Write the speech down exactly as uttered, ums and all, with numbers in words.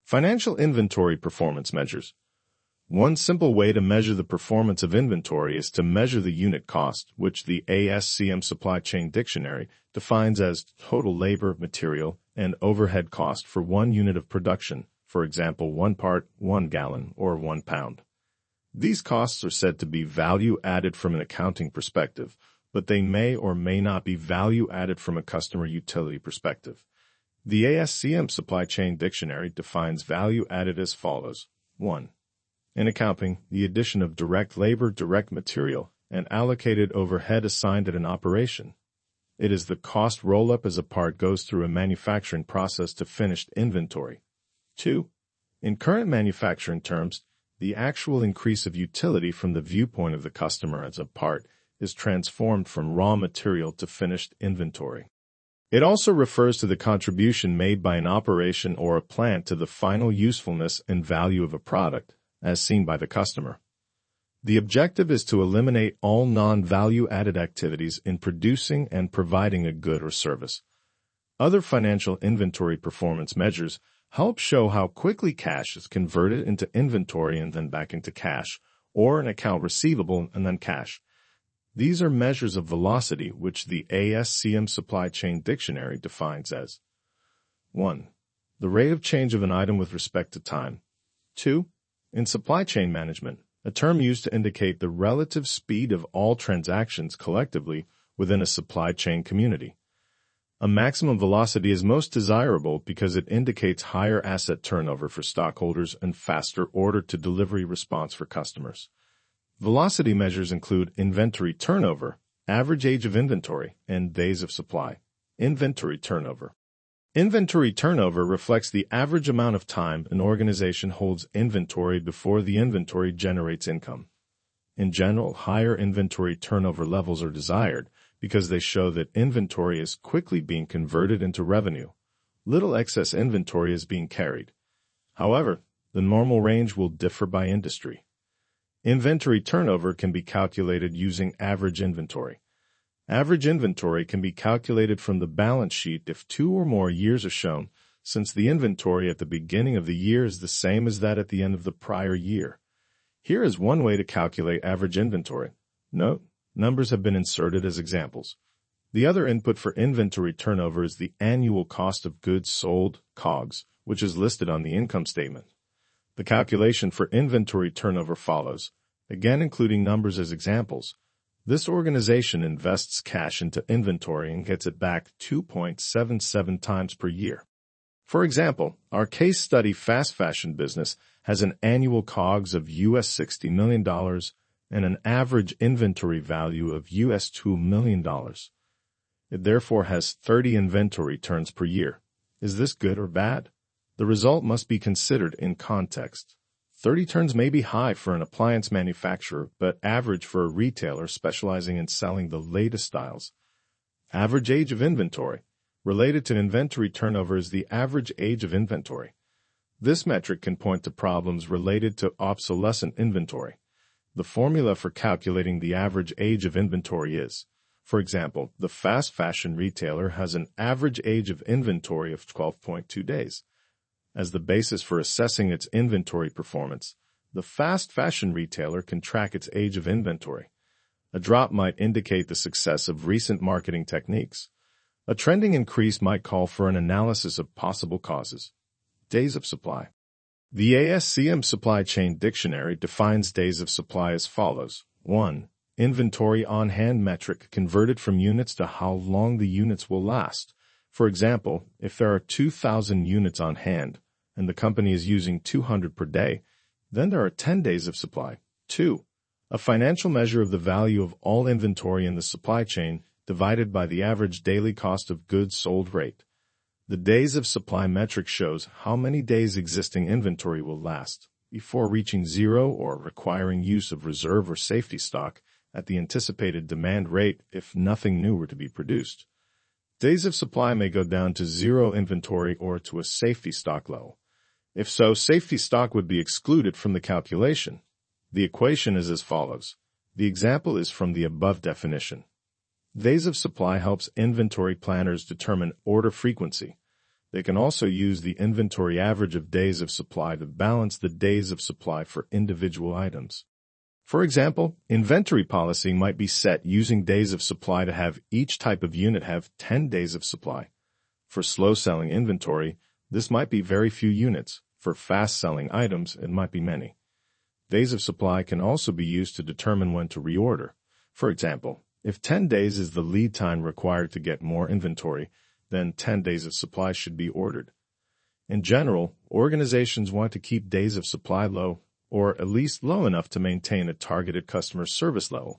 Financial inventory performance measures. One simple way to measure the performance of inventory is to measure the unit cost, which the A S C M Supply Chain Dictionary defines as total labor, material, and overhead cost for one unit of production, for example, one part, one gallon, or one pound. These costs are said to be value added from an accounting perspective, but they may or may not be value added from a customer utility perspective. The A S C M Supply Chain Dictionary defines value added as follows. one. In accounting, the addition of direct labor, direct material, and allocated overhead assigned at an operation. It is the cost roll-up as a part goes through a manufacturing process to finished inventory. two. In current manufacturing terms, the actual increase of utility from the viewpoint of the customer as a part is transformed from raw material to finished inventory. It also refers to the contribution made by an operation or a plant to the final usefulness and value of a product, as seen by the customer. The objective is to eliminate all non-value-added activities in producing and providing a good or service. Other financial inventory performance measures help show how quickly cash is converted into inventory and then back into cash, or an account receivable and then cash. These are measures of velocity, which the A S C M Supply Chain Dictionary defines as one. The rate of change of an item with respect to time. two. In supply chain management, a term used to indicate the relative speed of all transactions collectively within a supply chain community. A maximum velocity is most desirable because it indicates higher asset turnover for stockholders and faster order-to-delivery response for customers. Velocity measures include inventory turnover, average age of inventory, and days of supply. Inventory turnover. Inventory turnover reflects the average amount of time an organization holds inventory before the inventory generates income. In general, higher inventory turnover levels are desired because they show that inventory is quickly being converted into revenue. Little excess inventory is being carried. However, the normal range will differ by industry. Inventory turnover can be calculated using average inventory. Average inventory can be calculated from the balance sheet if two or more years are shown, since the inventory at the beginning of the year is the same as that at the end of the prior year. Here is one way to calculate average inventory. Note, numbers have been inserted as examples. The other input for inventory turnover is the annual cost of goods sold, C O G S, which is listed on the income statement. The calculation for inventory turnover follows, again including numbers as examples. This organization invests cash into inventory and gets it back two point seven seven times per year. For example, our case study fast fashion business has an annual C O G S of U S sixty million dollars and an average inventory value of U S two million dollars. It therefore has thirty inventory turns per year. Is this good or bad? The result must be considered in context. thirty turns may be high for an appliance manufacturer, but average for a retailer specializing in selling the latest styles. Average age of inventory. Related to inventory turnover is the average age of inventory. This metric can point to problems related to obsolescent inventory. The formula for calculating the average age of inventory is, for example, the fast fashion retailer has an average age of inventory of twelve point two days. As the basis for assessing its inventory performance, the fast fashion retailer can track its age of inventory. A drop might indicate the success of recent marketing techniques. A trending increase might call for an analysis of possible causes. Days of supply. The A S C M Supply Chain Dictionary defines days of supply as follows. one. Inventory on-hand metric converted from units to how long the units will last. For example, if there are two thousand units on hand, and the company is using two hundred per day, then there are ten days of supply. two. A financial measure of the value of all inventory in the supply chain divided by the average daily cost of goods sold rate. The days of supply metric shows how many days existing inventory will last before reaching zero or requiring use of reserve or safety stock at the anticipated demand rate if nothing new were to be produced. Days of supply may go down to zero inventory or to a safety stock level. If so, safety stock would be excluded from the calculation. The equation is as follows. The example is from the above definition. Days of supply helps inventory planners determine order frequency. They can also use the inventory average of days of supply to balance the days of supply for individual items. For example, inventory policy might be set using days of supply to have each type of unit have ten days of supply. For slow-selling inventory, this might be very few units. For fast-selling items, it might be many. Days of supply can also be used to determine when to reorder. For example, if ten days is the lead time required to get more inventory, then ten days of supply should be ordered. In general, organizations want to keep days of supply low, or at least low enough to maintain a targeted customer service level.